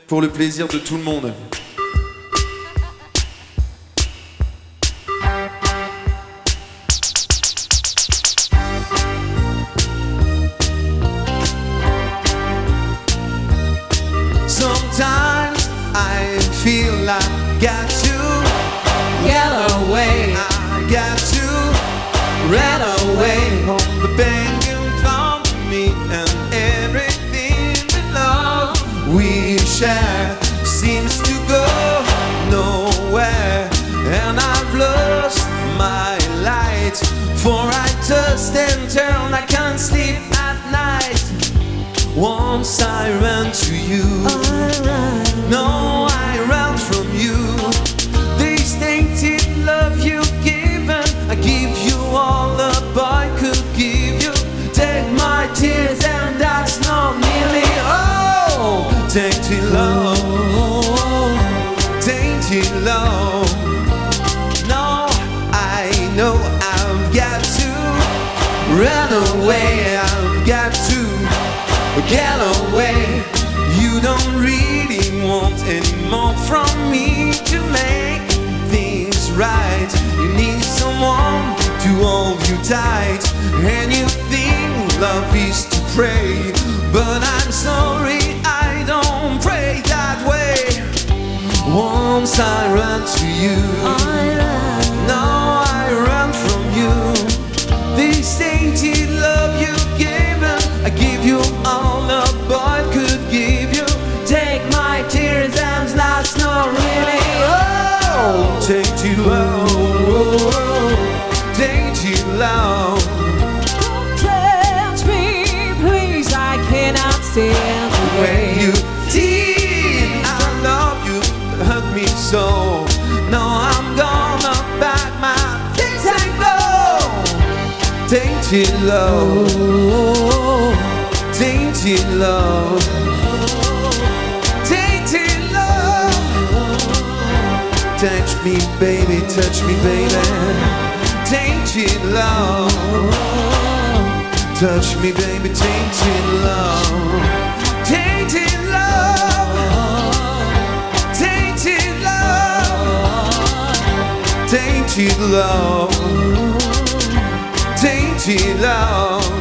pour le plaisir de tout le monde. Sometimes I feel I got to get away. I got to run away from the pain you found me and everything the love we share seems to go nowhere, and I've lost my light. For I tossed and turned, I can't sleep at night. Once I ran to you, no, I ran from you. This tainted love you've given, I give you all a boy could give you. Take my tears and that's not nearly all. Tainted love, tainted love. No, I know I've got to run away. I've got to get away. You don't really want any more from me to make things right. You need someone to hold you tight, and you think love is to pray, but I'm sorry, I don't pray that way. Once I ran to you, now I run from you. This tainted love you've given, I give you all a boy could give you. Take my tears and that's not really all. Tainted love, tainted love. Don't touch me, please, I cannot stand the way When you did, I love you, it hurt me so. Now I'm gonna pack my things and go. Tainted love, tainted love, tainted love. Touch me, baby, touch me, baby. Tainted love, touch me, baby, tainted love. Tainted love, tainted love, tainted love, tainted love.